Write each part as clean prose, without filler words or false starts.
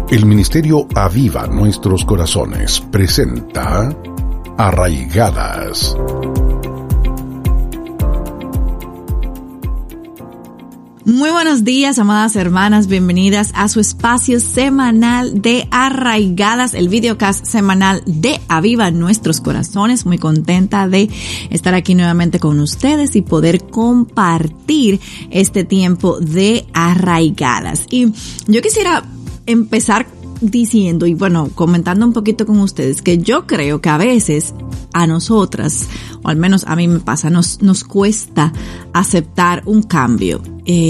El Ministerio Aviva Nuestros Corazones presenta Arraigadas. Muy buenos días, amadas hermanas, bienvenidas a su espacio semanal de Arraigadas, el videocast semanal de Aviva Nuestros Corazones. Muy contenta de estar aquí nuevamente con ustedes y poder compartir este tiempo de Arraigadas. Y yo quisiera empezar diciendo y comentando un poquito con ustedes que yo creo que a veces a nosotras, o al menos a mí me pasa, nos cuesta aceptar un cambio.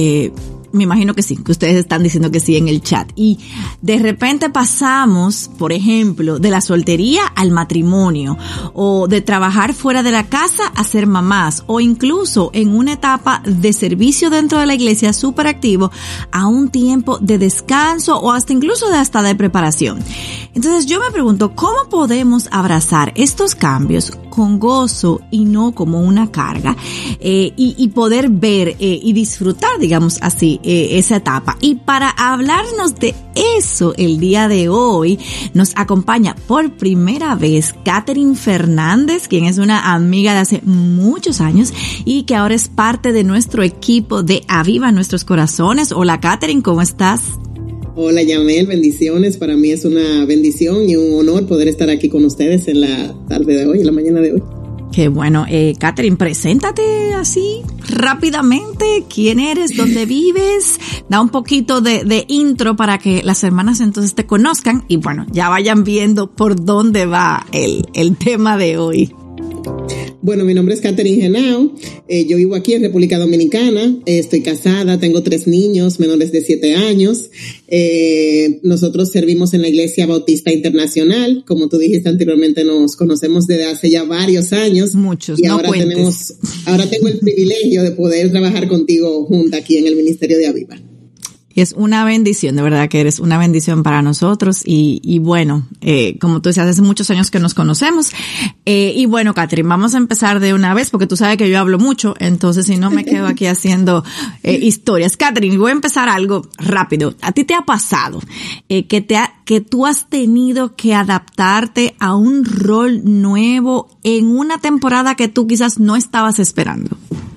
Me imagino que sí, que ustedes están diciendo que sí en el chat. Y de repente pasamos, por ejemplo, de la soltería al matrimonio, o de trabajar fuera de la casa a ser mamás, o incluso en una etapa de servicio dentro de la iglesia súper activo, a un tiempo de descanso, o hasta incluso de preparación. Entonces yo me pregunto, ¿cómo podemos abrazar estos cambios con gozo y no como una carga? Y poder ver y disfrutar, digamos así, esa etapa. Y para hablarnos de eso el día de hoy nos acompaña por primera vez Catherine Fernández, quien es una amiga de hace muchos años y que ahora es parte de nuestro equipo de Aviva Nuestros Corazones. Hola Catherine, ¿cómo estás? Hola Yamel, bendiciones. Para mí es una bendición y un honor poder estar aquí con ustedes en la tarde de hoy, en la mañana de hoy. Qué bueno. Catherine, preséntate así rápidamente. ¿Quién eres? ¿Dónde vives? Da un poquito de intro para que las hermanas entonces te conozcan y ya vayan viendo por dónde va el tema de hoy. Bueno, mi nombre es Catherine Henao, yo vivo aquí en República Dominicana, estoy casada, tengo 3 niños menores de 7 años, nosotros servimos en la Iglesia Bautista Internacional, como tú dijiste anteriormente, nos conocemos desde hace ya varios años. Muchos, y no ahora cuentes. ahora tengo el privilegio de poder trabajar contigo junta aquí en el Ministerio de Aviva. Es una bendición, de verdad que eres una bendición para nosotros y como tú decías, hace muchos años que nos conocemos. Catherine, vamos a empezar de una vez porque tú sabes que yo hablo mucho, entonces si no me quedo aquí haciendo historias. Catherine, voy a empezar algo rápido. ¿A ti te ha pasado que tú has tenido que adaptarte a un rol nuevo en una temporada que tú quizás no estabas esperando?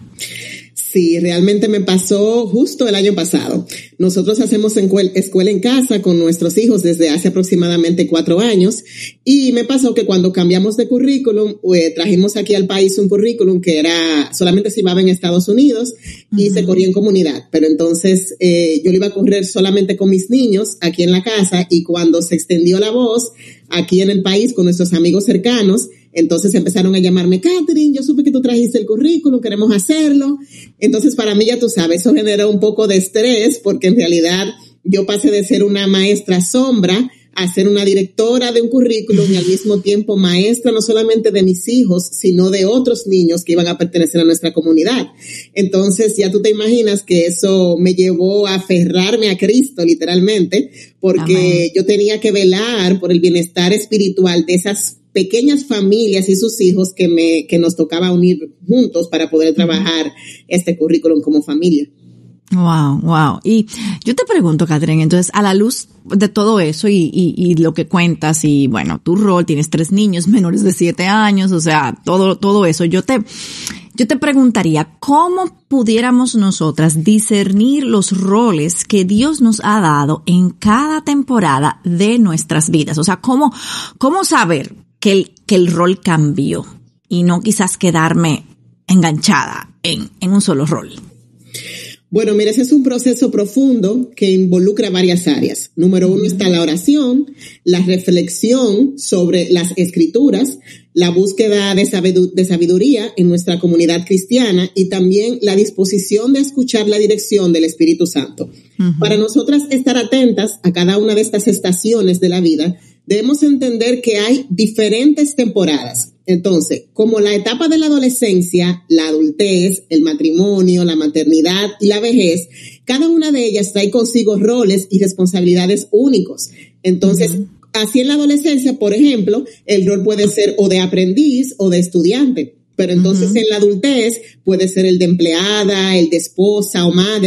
Sí, realmente me pasó justo el año pasado. Nosotros hacemos escuela en casa con nuestros hijos desde hace aproximadamente 4 años y me pasó que cuando cambiamos de currículum, trajimos aquí al país un currículum que solamente se llevaba en Estados Unidos y se corría en comunidad. Pero entonces yo lo iba a correr solamente con mis niños aquí en la casa y cuando se extendió la voz aquí en el país con nuestros amigos cercanos, entonces empezaron a llamarme, Catherine, yo supe que tú trajiste el currículum, queremos hacerlo. Entonces para mí, ya tú sabes, eso generó un poco de estrés porque en realidad yo pasé de ser una maestra sombra a ser una directora de un currículum y al mismo tiempo maestra no solamente de mis hijos, sino de otros niños que iban a pertenecer a nuestra comunidad. Entonces ya tú te imaginas que eso me llevó a aferrarme a Cristo literalmente, porque Amén. Yo tenía que velar por el bienestar espiritual de esas pequeñas familias y sus hijos que nos tocaba unir juntos para poder trabajar este currículum como familia. Wow. Y yo te pregunto, Catherine, entonces, a la luz de todo eso y lo que cuentas y tu rol, tienes 3 niños menores de 7 años, o sea, todo eso, yo te preguntaría, ¿cómo pudiéramos nosotras discernir los roles que Dios nos ha dado en cada temporada de nuestras vidas? O sea, ¿cómo saber que el rol cambió y no quizás quedarme enganchada en un solo rol? Bueno, mira, ese es un proceso profundo que involucra varias áreas. Número 1 está la oración, la reflexión sobre las escrituras, la búsqueda de sabiduría en nuestra comunidad cristiana y también la disposición de escuchar la dirección del Espíritu Santo. Uh-huh. Para nosotras estar atentas a cada una de estas estaciones de la vida, debemos entender que hay diferentes temporadas. Entonces, como la etapa de la adolescencia, la adultez, el matrimonio, la maternidad y la vejez, cada una de ellas trae consigo roles y responsabilidades únicos. Entonces, así en la adolescencia, por ejemplo, el rol puede ser o de aprendiz o de estudiante. Pero entonces en la adultez puede ser el de empleada, el de esposa o madre.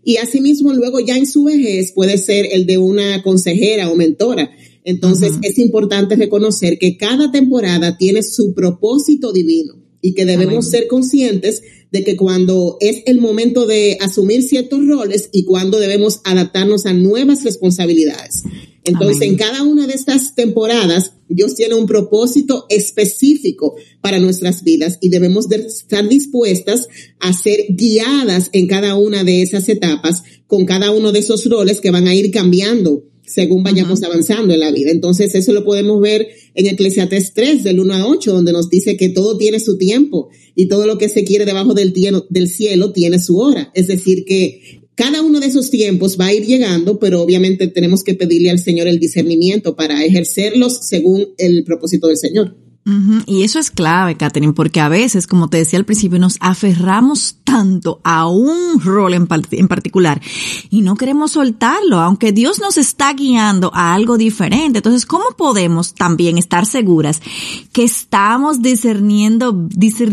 y asimismo luego ya en su vejez puede ser el de una consejera o mentora. Entonces es importante reconocer que cada temporada tiene su propósito divino y que debemos ser conscientes de que cuando es el momento de asumir ciertos roles y cuando debemos adaptarnos a nuevas responsabilidades. Entonces, en cada una de estas temporadas, Dios tiene un propósito específico para nuestras vidas y debemos de estar dispuestas a ser guiadas en cada una de esas etapas con cada uno de esos roles que van a ir cambiando según vayamos avanzando en la vida. Entonces, eso lo podemos ver en Eclesiastés 3, del 1 a 8, donde nos dice que todo tiene su tiempo y todo lo que se quiere debajo del cielo tiene su hora. Es decir, que cada uno de esos tiempos va a ir llegando, pero obviamente tenemos que pedirle al Señor el discernimiento para ejercerlos según el propósito del Señor. Y eso es clave, Catherine, porque a veces, como te decía al principio, nos aferramos tanto a un rol en particular y no queremos soltarlo, aunque Dios nos está guiando a algo diferente. Entonces, ¿cómo podemos también estar seguras que estamos discerniendo,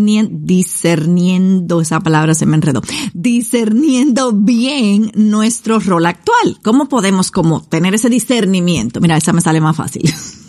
esa palabra se me enredó, discerniendo bien nuestro rol actual? ¿Cómo podemos tener ese discernimiento? Mira, esa me sale más fácil.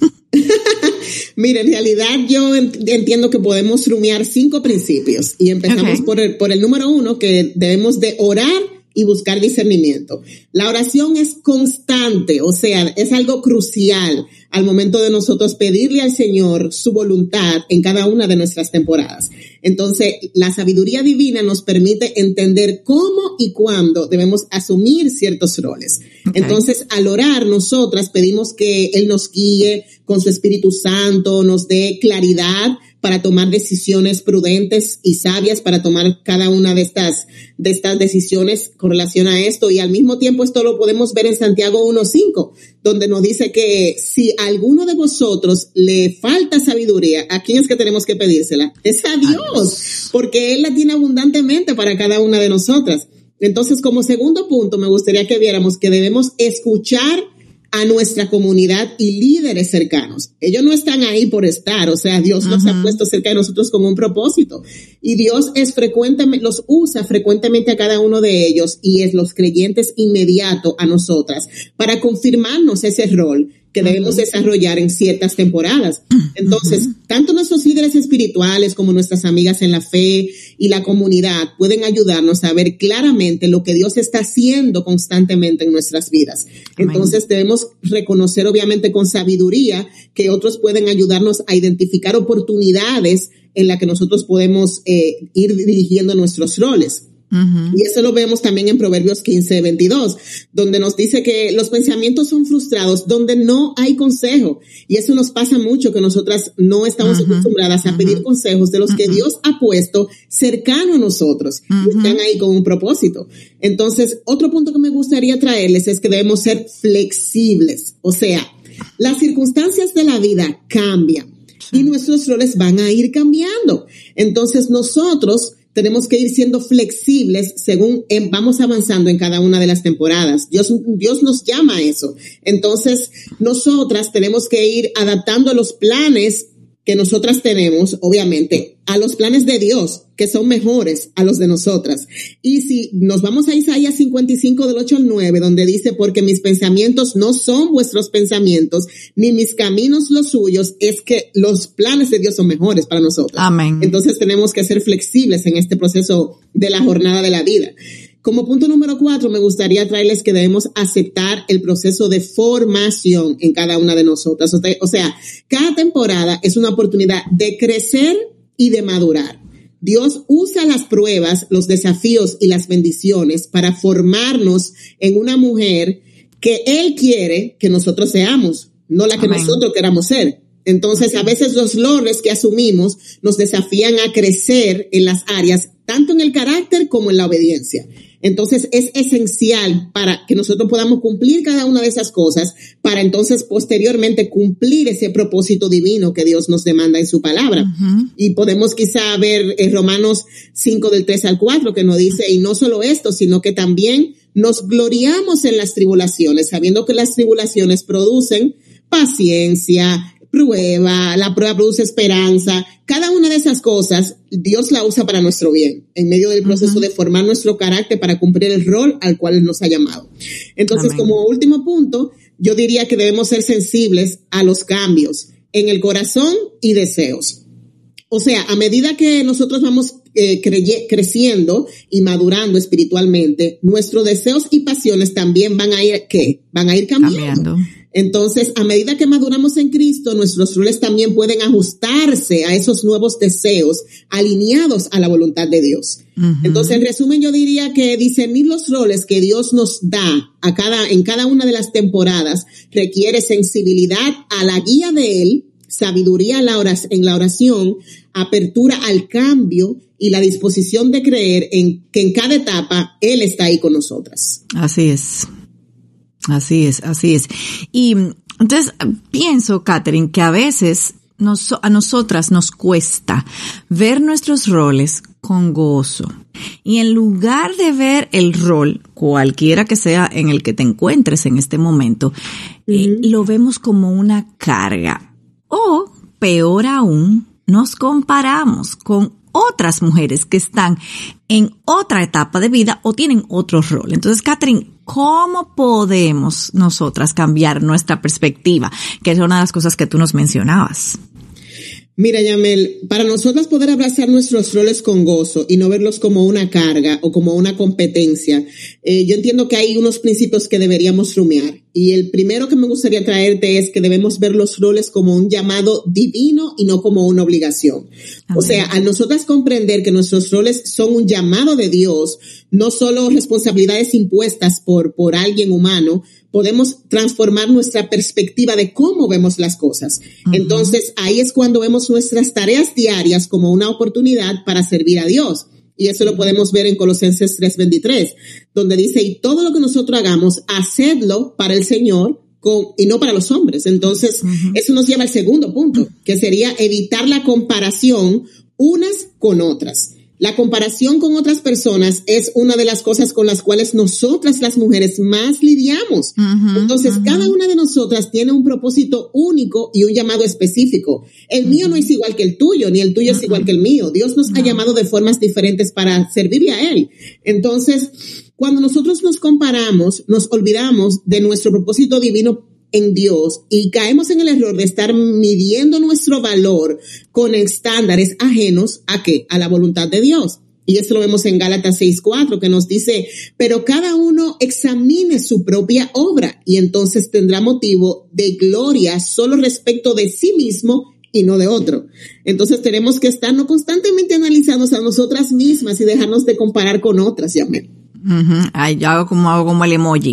Mira, en realidad yo entiendo que podemos rumiar 5 principios y empezamos por el número 1, que debemos de orar y buscar discernimiento. La oración es constante, o sea, es algo crucial al momento de nosotros pedirle al Señor su voluntad en cada una de nuestras temporadas. Entonces, la sabiduría divina nos permite entender cómo y cuándo debemos asumir ciertos roles. Entonces, al orar, nosotras pedimos que Él nos guíe con su Espíritu Santo, nos dé claridad para tomar decisiones prudentes y sabias, para tomar cada una de estas decisiones con relación a esto. Y al mismo tiempo esto lo podemos ver en Santiago 1:5, donde nos dice que si a alguno de vosotros le falta sabiduría, ¿a quién es que tenemos que pedírsela? Es a Dios, porque Él la tiene abundantemente para cada una de nosotras. Entonces, como segundo punto, me gustaría que viéramos que debemos escuchar a nuestra comunidad y líderes cercanos. Ellos no están ahí por estar, o sea, Dios los ha puesto cerca de nosotros con un propósito. Y Dios los usa frecuentemente a cada uno de ellos y es los creyentes inmediato a nosotras para confirmarnos ese rol que debemos desarrollar en ciertas temporadas. Entonces, tanto nuestros líderes espirituales como nuestras amigas en la fe y la comunidad pueden ayudarnos a ver claramente lo que Dios está haciendo constantemente en nuestras vidas. Entonces, debemos reconocer obviamente con sabiduría que otros pueden ayudarnos a identificar oportunidades en las que nosotros podemos ir dirigiendo nuestros roles. Y eso lo vemos también en Proverbios 15:22, donde nos dice que los pensamientos son frustrados donde no hay consejo. Y eso nos pasa mucho, que nosotras no estamos acostumbradas a pedir consejos de los que Dios ha puesto cercano a nosotros y están ahí con un propósito. Entonces, otro punto que me gustaría traerles es que debemos ser flexibles. O sea, las circunstancias de la vida cambian y nuestros roles van a ir cambiando. Entonces, nosotros tenemos que ir siendo flexibles según vamos avanzando en cada una de las temporadas. Dios nos llama a eso. Entonces, nosotras tenemos que ir adaptando los planes que nosotras tenemos, obviamente, a los planes de Dios, que son mejores a los de nosotras. Y si nos vamos a Isaías 55, del 8 al 9, donde dice, porque mis pensamientos no son vuestros pensamientos, ni mis caminos los suyos, es que los planes de Dios son mejores para nosotros. Amén. Entonces tenemos que ser flexibles en este proceso de la jornada de la vida. Como punto número 4, me gustaría traerles que debemos aceptar el proceso de formación en cada una de nosotras. O sea, cada temporada es una oportunidad de crecer y de madurar. Dios usa las pruebas, los desafíos y las bendiciones para formarnos en una mujer que Él quiere que nosotros seamos, no la que nosotros queramos ser. Entonces, a veces los roles que asumimos nos desafían a crecer en las áreas, tanto en el carácter como en la obediencia. Entonces, es esencial para que nosotros podamos cumplir cada una de esas cosas, para entonces posteriormente cumplir ese propósito divino que Dios nos demanda en su palabra. Y podemos quizá ver en Romanos 5, del 3 al 4, que nos dice, y no solo esto, sino que también nos gloriamos en las tribulaciones, sabiendo que las tribulaciones producen paciencia, prueba, la prueba produce esperanza. Cada una de esas cosas, Dios la usa para nuestro bien, en medio del proceso de formar nuestro carácter para cumplir el rol al cual Él nos ha llamado. Entonces, como último punto, yo diría que debemos ser sensibles a los cambios en el corazón y deseos. O sea, a medida que nosotros vamos creciendo y madurando espiritualmente, nuestros deseos y pasiones también van a ir, ¿qué? Van a ir cambiando. Entonces, a medida que maduramos en Cristo, nuestros roles también pueden ajustarse a esos nuevos deseos alineados a la voluntad de Dios. Entonces, en resumen, yo diría que discernir los roles que Dios nos da en cada una de las temporadas requiere sensibilidad a la guía de Él, sabiduría en la oración, apertura al cambio y la disposición de creer en que en cada etapa Él está ahí con nosotras. Así es. Así es. Y entonces pienso, Catherine, que a veces a nosotras nos cuesta ver nuestros roles con gozo. Y en lugar de ver el rol, cualquiera que sea en el que te encuentres en este momento, lo vemos como una carga. O, peor aún, nos comparamos con otras mujeres que están en otra etapa de vida o tienen otro rol. Entonces, Catherine, ¿cómo podemos nosotras cambiar nuestra perspectiva? Que es una de las cosas que tú nos mencionabas. Mira, Yamel, para nosotras poder abrazar nuestros roles con gozo y no verlos como una carga o como una competencia, yo entiendo que hay unos principios que deberíamos rumiar. Y el primero que me gustaría traerte es que debemos ver los roles como un llamado divino y no como una obligación. Amén. O sea, al nosotras comprender que nuestros roles son un llamado de Dios, no solo responsabilidades impuestas por alguien humano, podemos transformar nuestra perspectiva de cómo vemos las cosas. Entonces, ahí es cuando vemos nuestras tareas diarias como una oportunidad para servir a Dios. Y eso lo podemos ver en Colosenses 3:23, donde dice, y todo lo que nosotros hagamos, hacedlo para el Señor y no para los hombres. Entonces, eso nos lleva al segundo punto, que sería evitar la comparación unas con otras. La comparación con otras personas es una de las cosas con las cuales nosotras las mujeres más lidiamos. Entonces, cada una de nosotras tiene un propósito único y un llamado específico. El mío no es igual que el tuyo, ni el tuyo es igual que el mío. Dios nos ha llamado de formas diferentes para servirle a Él. Entonces, cuando nosotros nos comparamos, nos olvidamos de nuestro propósito divino en Dios y caemos en el error de estar midiendo nuestro valor con estándares ajenos ¿a qué? A la voluntad de Dios. Y esto lo vemos en Gálatas 6:4, que nos dice, pero cada uno examine su propia obra y entonces tendrá motivo de gloria solo respecto de sí mismo y no de otro. Entonces tenemos que estarnos constantemente analizando a nosotras mismas y dejarnos de comparar con otras, Yamel. Ay, yo hago como el emoji.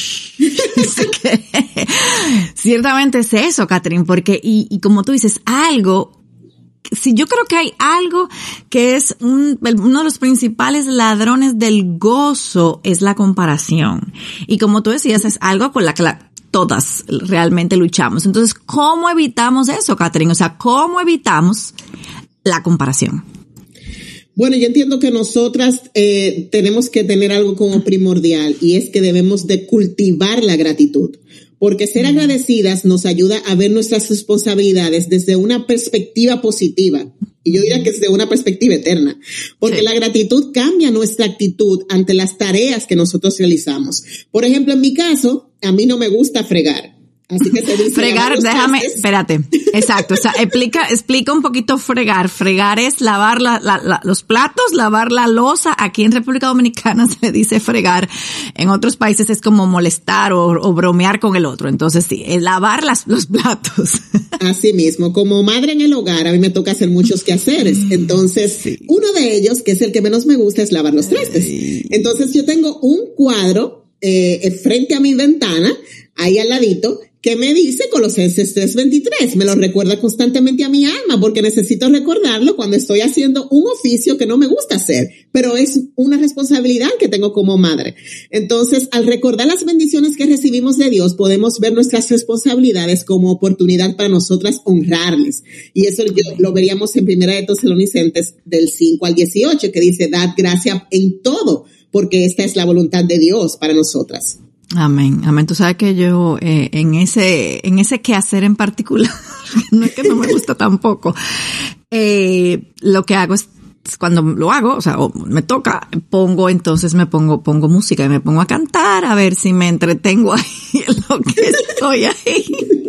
Ciertamente es eso, Catherine, porque y como tú dices, yo creo que hay algo que es uno de los principales ladrones del gozo es la comparación. Y como tú decías, es algo con la que todas realmente luchamos. Entonces, ¿cómo evitamos eso, Catherine? O sea, ¿cómo evitamos la comparación? Bueno, yo entiendo que nosotras tenemos que tener algo como primordial y es que debemos de cultivar la gratitud, porque ser agradecidas nos ayuda a ver nuestras responsabilidades desde una perspectiva positiva y yo diría que desde una perspectiva eterna, porque la gratitud cambia nuestra actitud ante las tareas que nosotros realizamos. Por ejemplo, en mi caso, a mí no me gusta fregar. Así que se dice fregar, déjame, espérate. Exacto. O sea, explica un poquito fregar. Fregar es lavar los platos, lavar la loza. Aquí en República Dominicana se dice fregar. En otros países es como molestar o bromear con el otro. Entonces sí, es lavar los platos. Así mismo, como madre en el hogar, a mí me toca hacer muchos quehaceres. Entonces, uno de ellos, que es el que menos me gusta, es lavar los trastes. Entonces, yo tengo un cuadro frente a mi ventana, ahí al ladito, que me dice Colosenses 3:23. Me lo recuerda constantemente a mi alma porque necesito recordarlo cuando estoy haciendo un oficio que no me gusta hacer, pero es una responsabilidad que tengo como madre. Entonces, al recordar las bendiciones que recibimos de Dios, podemos ver nuestras responsabilidades como oportunidad para nosotras honrarles. Y eso lo veríamos en 1 de Tesalonicenses del 5 al 18, que dice, dad gracia en todo, porque esta es la voluntad de Dios para nosotras. Amén, amén. Tú sabes que yo en ese quehacer en particular, no es que no me gusta tampoco, lo que hago es, cuando lo hago, o sea, o me toca, pongo música y me pongo a cantar a ver si me entretengo ahí en lo que estoy ahí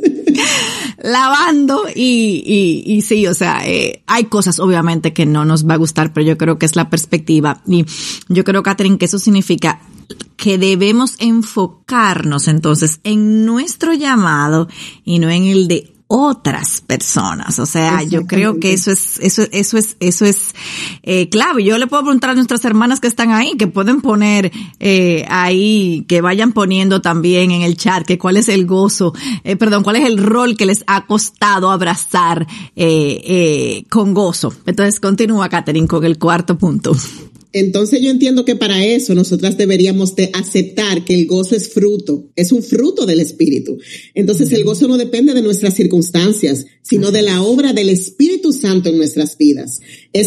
lavando y sí, o sea, hay cosas obviamente que no nos va a gustar, pero yo creo que es la perspectiva y yo creo, Catherine, que eso significa que debemos enfocarnos entonces en nuestro llamado y no en el de otras personas. O sea, yo creo que eso es clave. Yo le puedo preguntar a nuestras hermanas que están ahí, que pueden poner ahí, que vayan poniendo también en el chat, que cuál es el gozo, cuál es el rol que les ha costado abrazar con gozo. Entonces continúa, Catherine, con el cuarto punto. Entonces yo entiendo que para eso nosotras deberíamos de aceptar que el gozo es un fruto del Espíritu. Entonces el gozo no depende de nuestras circunstancias, sino de la obra del Espíritu Santo en nuestras vidas.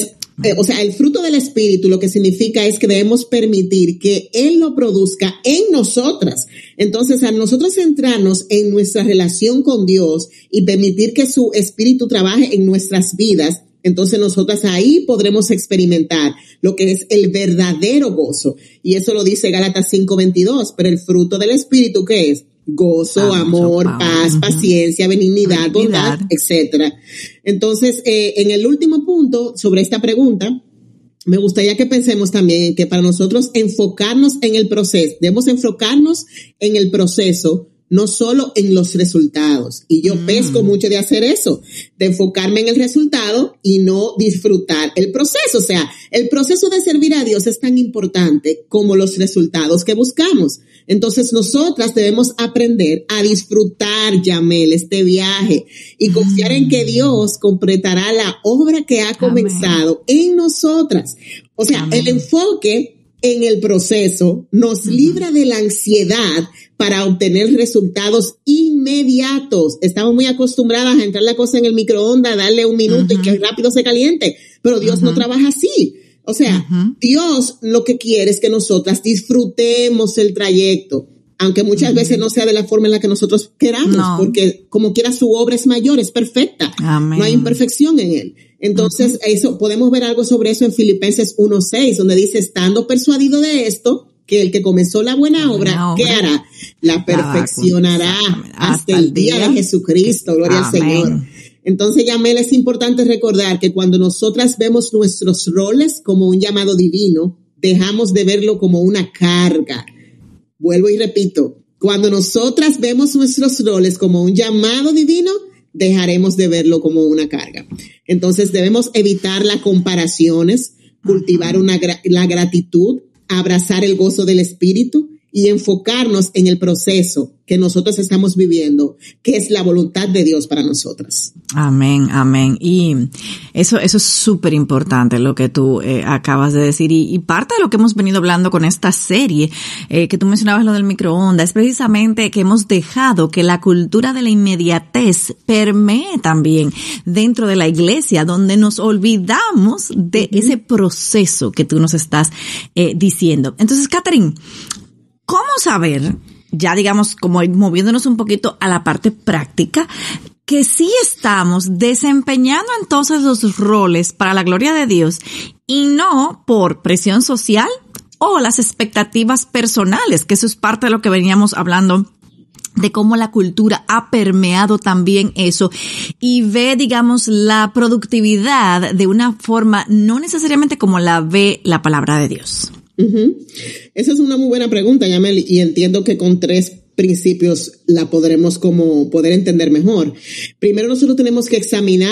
El fruto del Espíritu lo que significa es que debemos permitir que Él lo produzca en nosotras. Entonces, al nosotros centrarnos en nuestra relación con Dios y permitir que su Espíritu trabaje en nuestras vidas, entonces nosotras ahí podremos experimentar lo que es el verdadero gozo. Y eso lo dice Gálatas 5:22. Pero el fruto del Espíritu, ¿qué es? Gozo, amor, paz, paciencia, benignidad, bondad, etcétera. Entonces, en el último punto sobre esta pregunta, me gustaría que pensemos también en que para nosotros enfocarnos en el proceso, debemos enfocarnos en el proceso, no solo en los resultados. Y yo pesco mucho de hacer eso, de enfocarme en el resultado y no disfrutar el proceso. O sea, el proceso de servir a Dios es tan importante como los resultados que buscamos. Entonces nosotras debemos aprender a disfrutar, Yamel, este viaje y confiar en que Dios completará la obra que ha comenzado en nosotras. O sea, el enfoque en el proceso nos libra de la ansiedad para obtener resultados inmediatos. Estamos muy acostumbradas a entrar la cosa en el microondas, darle un minuto y que rápido se caliente, pero Dios no trabaja así. O sea, Dios lo que quiere es que nosotras disfrutemos el trayecto, aunque muchas veces no sea de la forma en la que nosotros queramos, porque como quiera su obra es mayor, es perfecta. Amén. No hay imperfección en él. Entonces, eso podemos ver algo sobre eso en Filipenses 1:6, donde dice, estando persuadido de esto, que el que comenzó la buena obra, ¿qué hará? La perfeccionará hasta el día de Jesucristo. Gloria al Señor. Entonces, Yamel, es importante recordar que cuando nosotras vemos nuestros roles como un llamado divino, dejamos de verlo como una carga. Vuelvo y repito, cuando nosotras vemos nuestros roles como un llamado divino, dejaremos de verlo como una carga. Entonces debemos evitar las comparaciones, cultivar la gratitud, abrazar el gozo del Espíritu y enfocarnos en el proceso que nosotros estamos viviendo, que es la voluntad de Dios para nosotras. Amén, amén. Y eso es súper importante lo que tú acabas de decir. Y parte de lo que hemos venido hablando con esta serie, que tú mencionabas lo del microondas, es precisamente que hemos dejado que la cultura de la inmediatez permee también dentro de la iglesia, donde nos olvidamos de ese proceso que tú nos estás diciendo. Entonces, Catherine, ¿cómo saber, ya digamos, como moviéndonos un poquito a la parte práctica, que sí estamos desempeñando entonces los roles para la gloria de Dios y no por presión social o las expectativas personales, que eso es parte de lo que veníamos hablando, de cómo la cultura ha permeado también eso y ve, digamos, la productividad de una forma no necesariamente como la ve la palabra de Dios? Esa es una muy buena pregunta, Yamel, y entiendo que con 3 principios la podremos como poder entender mejor. Primero, nosotros tenemos que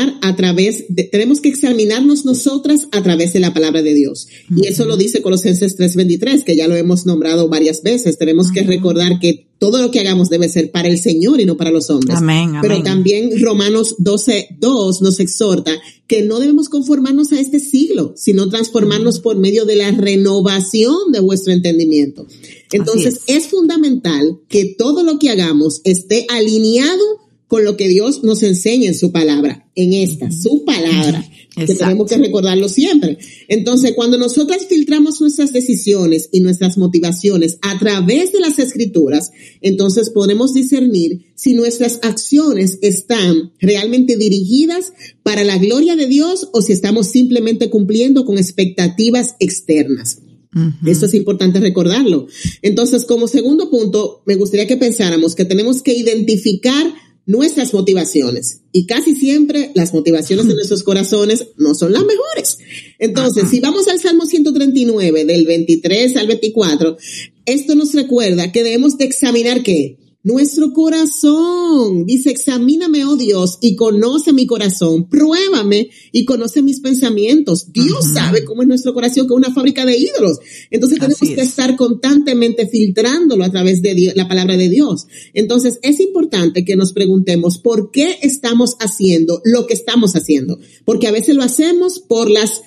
examinarnos nosotras a través de la palabra de Dios. Y eso lo dice Colosenses 3:23, que ya lo hemos nombrado varias veces. Tenemos que recordar que todo lo que hagamos debe ser para el Señor y no para los hombres. Amén, amén. Pero también Romanos 12:2 nos exhorta que no debemos conformarnos a este siglo, sino transformarnos por medio de la renovación de vuestro entendimiento. Entonces, es fundamental que todo lo que hagamos esté alineado con lo que Dios nos enseña en su palabra, su palabra. que tenemos que recordarlo siempre. Entonces, cuando nosotras filtramos nuestras decisiones y nuestras motivaciones a través de las Escrituras, entonces podemos discernir si nuestras acciones están realmente dirigidas para la gloria de Dios o si estamos simplemente cumpliendo con expectativas externas. Uh-huh. Esto es importante recordarlo. Entonces, como segundo punto, me gustaría que pensáramos que tenemos que identificar nuestras motivaciones, y casi siempre las motivaciones de nuestros corazones no son las mejores. Entonces, si vamos al Salmo 139, del 23 al 24, esto nos recuerda que debemos de examinar ¿qué? Nuestro corazón. Dice, examíname, oh Dios, y conoce mi corazón, pruébame y conoce mis pensamientos. Dios sabe cómo es nuestro corazón, que es una fábrica de ídolos. Entonces tenemos que estar constantemente filtrándolo a través de Dios, la palabra de Dios. Entonces es importante que nos preguntemos por qué estamos haciendo lo que estamos haciendo. Porque a veces lo hacemos por las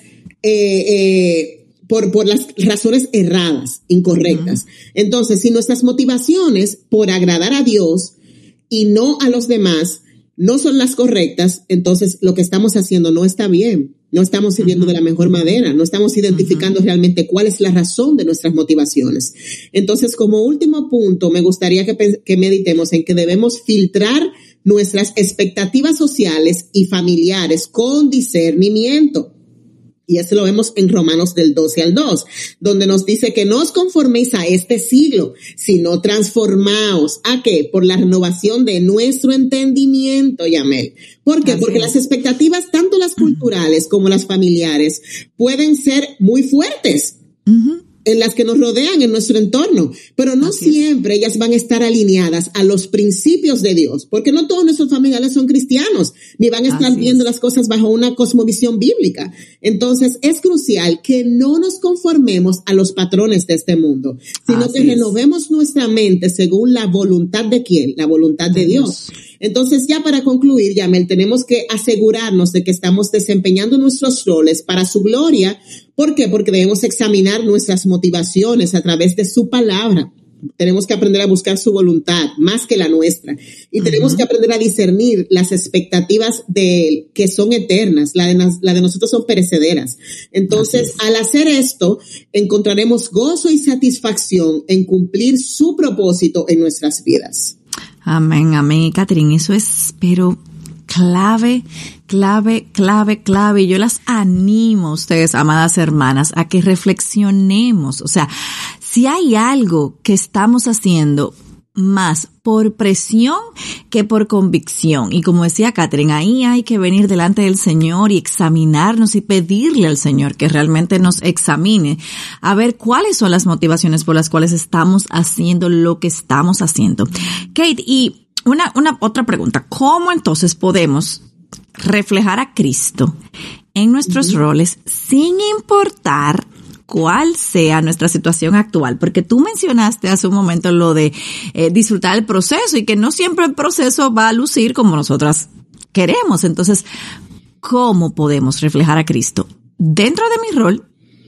por las razones erradas, incorrectas. Entonces, si nuestras motivaciones por agradar a Dios y no a los demás no son las correctas, entonces lo que estamos haciendo no está bien. No estamos sirviendo de la mejor manera, no estamos identificando realmente cuál es la razón de nuestras motivaciones. Entonces, como último punto, me gustaría que meditemos en que debemos filtrar nuestras expectativas sociales y familiares con discernimiento. Y eso lo vemos en Romanos del 12 al 2, donde nos dice que no os conforméis a este siglo, sino transformaos. ¿A qué? Por la renovación de nuestro entendimiento, Yamel. ¿Por qué? Porque las expectativas, tanto las culturales como las familiares, pueden ser muy fuertes. En las que nos rodean en nuestro entorno, pero no siempre ellas van a estar alineadas a los principios de Dios, porque no todos nuestros familiares son cristianos, ni van a estar viendo las cosas bajo una cosmovisión bíblica. Entonces es crucial que no nos conformemos a los patrones de este mundo, sino que renovemos nuestra mente según la voluntad de ¿quién? La voluntad de Dios. Entonces, ya para concluir, Yamel, tenemos que asegurarnos de que estamos desempeñando nuestros roles para su gloria. ¿Por qué? Porque debemos examinar nuestras motivaciones a través de su palabra. Tenemos que aprender a buscar su voluntad más que la nuestra. Y tenemos que aprender a discernir las expectativas de Él, que son eternas. La de nosotros son perecederas. Entonces, al hacer esto, encontraremos gozo y satisfacción en cumplir su propósito en nuestras vidas. Amén, amén. Catherine, eso es, pero clave. Y yo las animo a ustedes, amadas hermanas, a que reflexionemos. O sea, si hay algo que estamos haciendo más por presión que por convicción. Y como decía Catherine, ahí hay que venir delante del Señor y examinarnos y pedirle al Señor que realmente nos examine a ver cuáles son las motivaciones por las cuales estamos haciendo lo que estamos haciendo. Kate, y una otra pregunta, ¿cómo entonces podemos reflejar a Cristo en nuestros roles sin importar cuál sea nuestra situación actual? Porque tú mencionaste hace un momento lo de disfrutar el proceso y que no siempre el proceso va a lucir como nosotras queremos. Entonces, ¿cómo podemos reflejar a Cristo dentro de mi rol,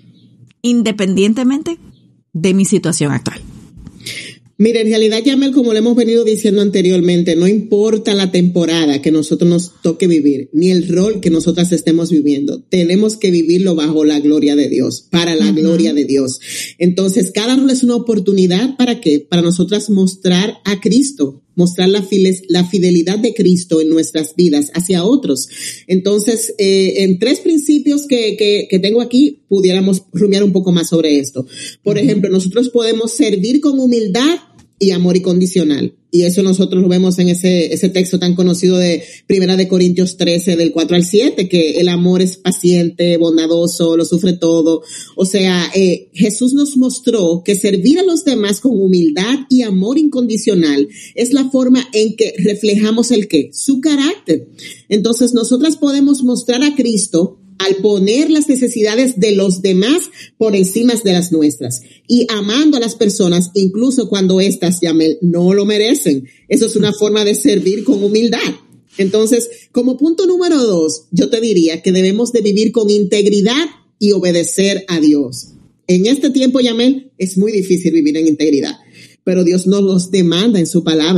independientemente de mi situación actual? Mira, en realidad, Yamel, como lo hemos venido diciendo anteriormente, no importa la temporada que nosotros nos toque vivir, ni el rol que nosotras estemos viviendo, tenemos que vivirlo bajo la gloria de Dios, para la gloria de Dios. Entonces, cada rol es una oportunidad, ¿para qué? Para nosotras mostrar a Cristo, mostrar la fidelidad de Cristo en nuestras vidas hacia otros. Entonces, en 3 principios que tengo aquí, pudiéramos rumiar un poco más sobre esto. Por ejemplo, nosotros podemos servir con humildad y amor incondicional. Y eso nosotros lo vemos en ese texto tan conocido de 1 Corintios 13, del 4 al 7, que el amor es paciente, bondadoso, lo sufre todo. O sea, Jesús nos mostró que servir a los demás con humildad y amor incondicional es la forma en que reflejamos el ¿qué? Su carácter. Entonces, nosotras podemos mostrar a Cristo al poner las necesidades de los demás por encima de las nuestras y amando a las personas incluso cuando éstas, Yamel, no lo merecen. Eso es una forma de servir con humildad. Entonces, como punto número 2, yo te diría que debemos de vivir con integridad y obedecer a Dios. En este tiempo, Yamel, es muy difícil vivir en integridad, pero Dios nos los demanda en su palabra.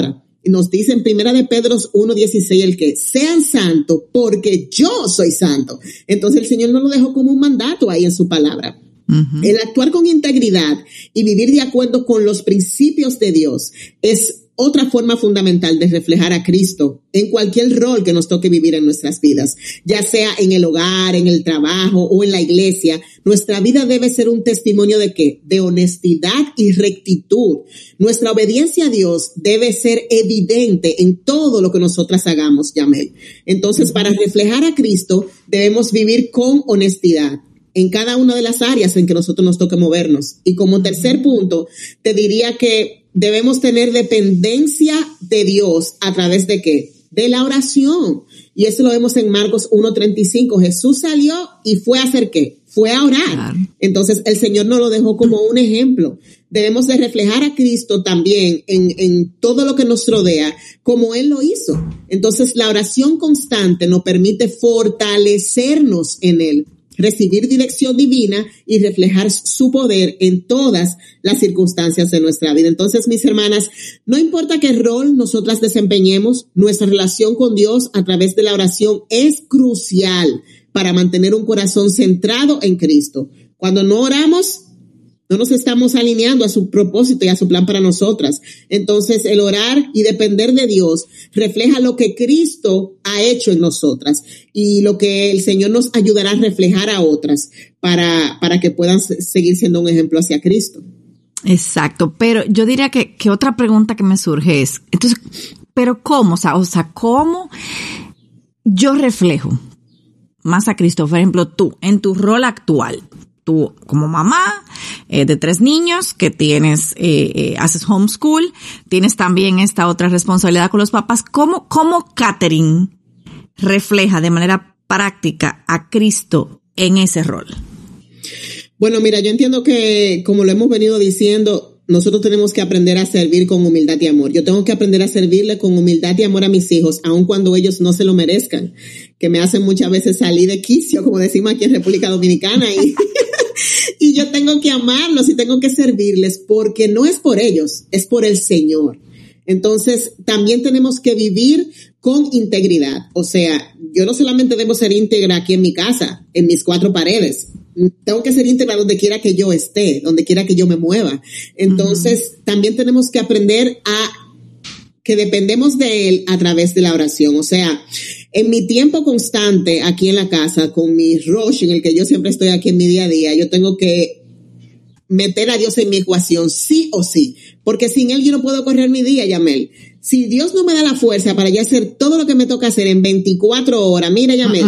nos dice en 1 de Pedro 1:16 el que sean santos porque yo soy santo. Entonces el Señor nos lo dejó como un mandato ahí en su palabra. Uh-huh. El actuar con integridad y vivir de acuerdo con los principios de Dios es otra forma fundamental de reflejar a Cristo en cualquier rol que nos toque vivir en nuestras vidas, ya sea en el hogar, en el trabajo o en la iglesia. Nuestra vida debe ser un testimonio ¿de qué? De honestidad y rectitud. Nuestra obediencia a Dios debe ser evidente en todo lo que nosotras hagamos, Yamel. Entonces, para reflejar a Cristo, debemos vivir con honestidad en cada una de las áreas en que nosotros nos toque movernos. Y como tercer punto, te diría que debemos tener dependencia de Dios a través de ¿qué? De la oración. Y eso lo vemos en Marcos 1:35. Jesús salió y fue a hacer ¿qué? Fue a orar. Claro. Entonces el Señor nos lo dejó como un ejemplo. Debemos de reflejar a Cristo también en todo lo que nos rodea, como Él lo hizo. Entonces la oración constante nos permite fortalecernos en Él, recibir dirección divina y reflejar su poder en todas las circunstancias de nuestra vida. Entonces, mis hermanas, no importa qué rol nosotras desempeñemos, nuestra relación con Dios a través de la oración es crucial para mantener un corazón centrado en Cristo. Cuando no oramos, no nos estamos alineando a su propósito y a su plan para nosotras. Entonces, el orar y depender de Dios refleja lo que Cristo ha hecho en nosotras y lo que el Señor nos ayudará a reflejar a otras para que puedan seguir siendo un ejemplo hacia Cristo. Exacto, pero yo diría que otra pregunta que me surge es, entonces, ¿pero cómo? O sea, ¿cómo yo reflejo más a Cristo? Por ejemplo, tú, en tu rol actual, tú como mamá de 3 niños que tienes, haces homeschool, tienes también esta otra responsabilidad con los papás. ¿Cómo Catherine refleja de manera práctica a Cristo en ese rol? Bueno, mira, yo entiendo que, como lo hemos venido diciendo, nosotros tenemos que aprender a servir con humildad y amor. Yo tengo que aprender a servirle con humildad y amor a mis hijos, aun cuando ellos no se lo merezcan, que me hacen muchas veces salir de quicio, como decimos aquí en República Dominicana, y yo tengo que amarlos y tengo que servirles porque no es por ellos, es por el Señor. Entonces, también tenemos que vivir con integridad. O sea, yo no solamente debo ser íntegra aquí en mi casa, en mis 4 paredes. Tengo que ser íntegra donde quiera que yo esté, donde quiera que yo me mueva. Entonces, también tenemos que aprender a que dependemos de Él a través de la oración. O sea, en mi tiempo constante aquí en la casa, con mi rush en el que yo siempre estoy aquí en mi día a día, yo tengo que meter a Dios en mi ecuación, sí o sí, porque sin Él yo no puedo correr mi día, Yamel. Si Dios no me da la fuerza para yo hacer todo lo que me toca hacer en 24 horas, mira, Yamel,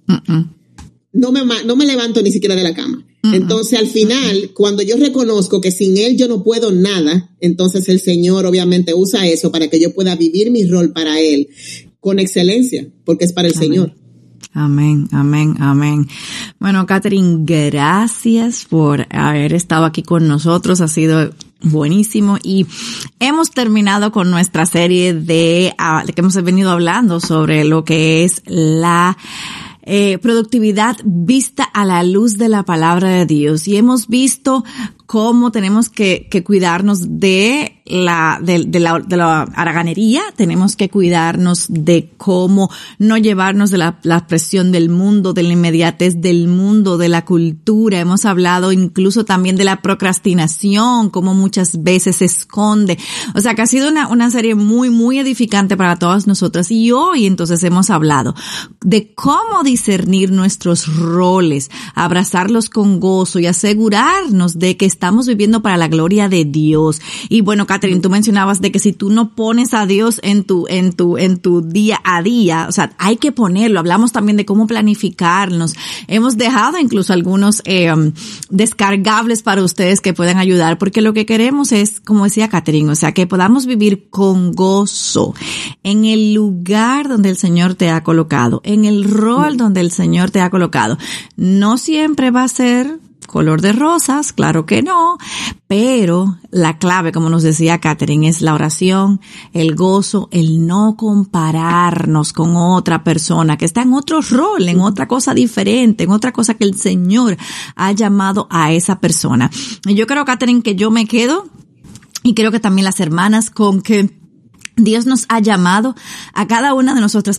no me levanto ni siquiera de la cama. Entonces, al final, cuando yo reconozco que sin Él yo no puedo nada, entonces el Señor obviamente usa eso para que yo pueda vivir mi rol para Él con excelencia, porque es para el Señor. Amén, amén, amén. Bueno, Catherine, gracias por haber estado aquí con nosotros. Ha sido buenísimo y hemos terminado con nuestra serie de que hemos venido hablando sobre lo que es la productividad vista a la luz de la palabra de Dios. Y hemos visto cómo tenemos que cuidarnos de la haraganería, tenemos que cuidarnos de cómo no llevarnos de la presión del mundo, de la inmediatez del mundo, de la cultura. Hemos hablado incluso también de la procrastinación, cómo muchas veces se esconde. O sea que ha sido una serie muy, muy edificante para todas nosotras. Y hoy entonces hemos hablado de cómo discernir nuestros roles, abrazarlos con gozo y asegurarnos de que estamos viviendo para la gloria de Dios. Y bueno, Catherine, tú mencionabas de que si tú no pones a Dios en tu día a día, o sea, hay que ponerlo. Hablamos también de cómo planificarnos. Hemos dejado incluso algunos descargables para ustedes que puedan ayudar, porque lo que queremos es, como decía Catherine, o sea, que podamos vivir con gozo en el lugar donde el Señor te ha colocado, en el rol donde el Señor te ha colocado. No siempre va a ser color de rosas, claro que no, pero la clave, como nos decía Catherine, es la oración, el gozo, el no compararnos con otra persona que está en otro rol, en otra cosa diferente, en otra cosa que el Señor ha llamado a esa persona. Y yo creo, Catherine, que yo me quedo, y creo que también las hermanas, con que Dios nos ha llamado a cada una de nosotras,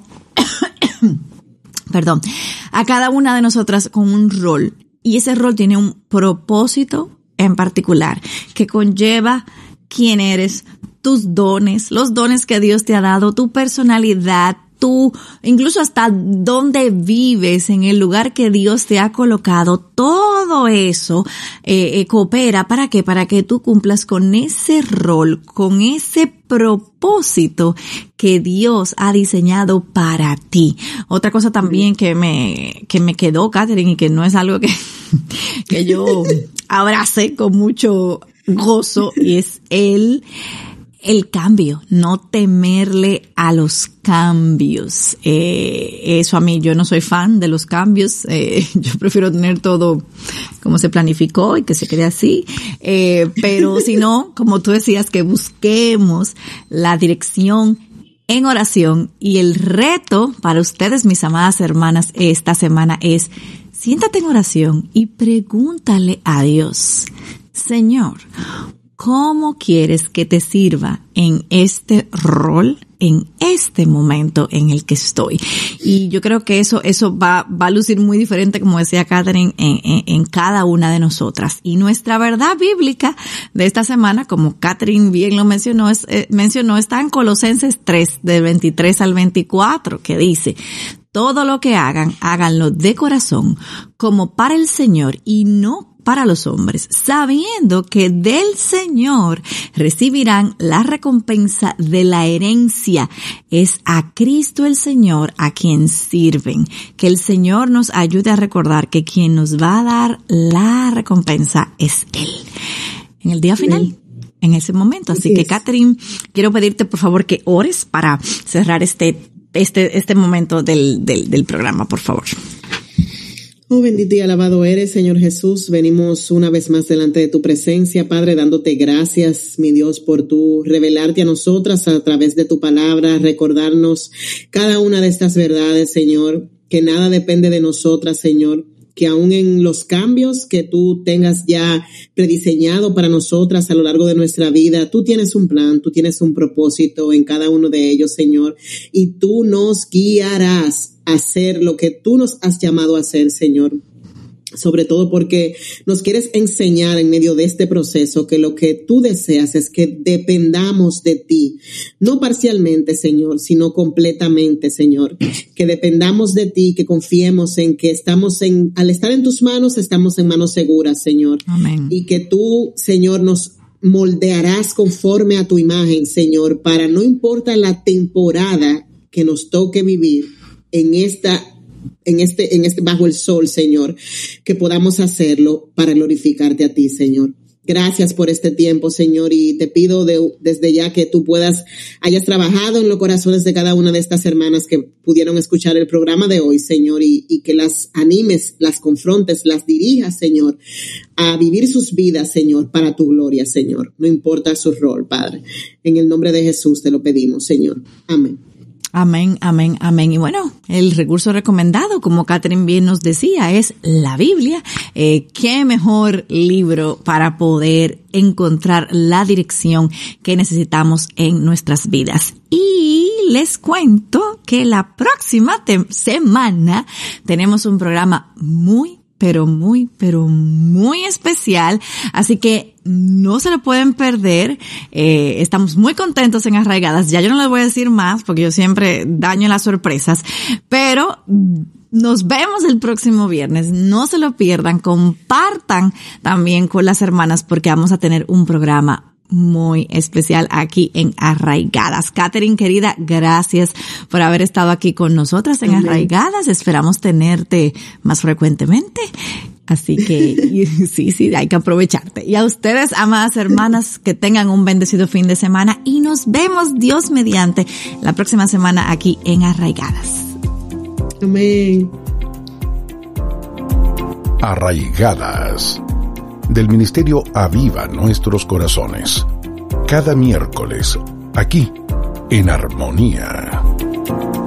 a cada una de nosotras con un rol. Y ese rol tiene un propósito en particular que conlleva quién eres, tus dones, los dones que Dios te ha dado, tu personalidad, incluso hasta dónde vives, en el lugar que Dios te ha colocado. Todo eso coopera ¿para qué? Para que tú cumplas con ese rol, con ese propósito que Dios ha diseñado para ti. Otra cosa también que me quedó, Catherine, y que no es algo que yo abracé con mucho gozo, y es el cambio, no temerle a los cambios. Eso a mí, yo no soy fan de los cambios. Yo prefiero tener todo como se planificó y que se quede así. Pero si no, como tú decías, que busquemos la dirección en oración. Y el reto para ustedes, mis amadas hermanas, esta semana es: siéntate en oración y pregúntale a Dios: Señor, ¿cómo quieres que te sirva en este rol, en este momento en el que estoy? Y yo creo que eso va a lucir muy diferente, como decía Catherine, en cada una de nosotras. Y nuestra verdad bíblica de esta semana, como Catherine bien lo mencionó, está en Colosenses 3, del 23 al 24, que dice: todo lo que hagan, háganlo de corazón, como para el Señor y no para los hombres, sabiendo que del Señor recibirán la recompensa de la herencia. Es a Cristo el Señor a quien sirven. Que el Señor nos ayude a recordar que quien nos va a dar la recompensa es Él en el día final, en ese momento. Así que, Catherine, quiero pedirte por favor que ores para cerrar este momento del programa, por favor. Oh, bendito y alabado eres, Señor Jesús. Venimos una vez más delante de tu presencia, Padre, dándote gracias, mi Dios, por tu revelarte a nosotras a través de tu palabra, recordarnos cada una de estas verdades, Señor, que nada depende de nosotras, Señor, que aún en los cambios que tú tengas ya prediseñado para nosotras a lo largo de nuestra vida, tú tienes un plan, tú tienes un propósito en cada uno de ellos, Señor, y tú nos guiarás a hacer lo que tú nos has llamado a hacer, Señor. Sobre todo porque nos quieres enseñar en medio de este proceso que lo que tú deseas es que dependamos de ti, no parcialmente, Señor, sino completamente, Señor, que dependamos de ti, que confiemos en que al estar en tus manos, estamos en manos seguras, Señor. Amén. Y que tú, Señor, nos moldearás conforme a tu imagen, Señor, para no importa la temporada que nos toque vivir bajo el sol, Señor, que podamos hacerlo para glorificarte a ti, Señor. Gracias por este tiempo, Señor, y te pido desde ya que tú hayas trabajado en los corazones de cada una de estas hermanas que pudieron escuchar el programa de hoy, Señor, y que las animes, las confrontes, las dirijas, Señor, a vivir sus vidas, Señor, para tu gloria, Señor. No importa su rol, Padre. En el nombre de Jesús te lo pedimos, Señor. Amén. Amén, amén, amén. Y bueno, el recurso recomendado, como Catherine bien nos decía, es la Biblia. Qué mejor libro para poder encontrar la dirección que necesitamos en nuestras vidas. Y les cuento que la próxima semana tenemos un programa muy especial, así que no se lo pueden perder. Estamos muy contentos en Arraigadas. Ya yo no les voy a decir más porque yo siempre daño las sorpresas, pero nos vemos el próximo viernes. No se lo pierdan. Compartan también con las hermanas porque vamos a tener un programa muy especial aquí en Arraigadas. Catherine, querida, gracias por haber estado aquí con nosotras en Arraigadas. Esperamos tenerte más frecuentemente. Así que sí, hay que aprovecharte. Y a ustedes, amadas hermanas, que tengan un bendecido fin de semana y nos vemos, Dios mediante, la próxima semana aquí en Arraigadas. Amén. Arraigadas, del Ministerio Aviva Nuestros Corazones. Cada miércoles, aquí, en Armonía.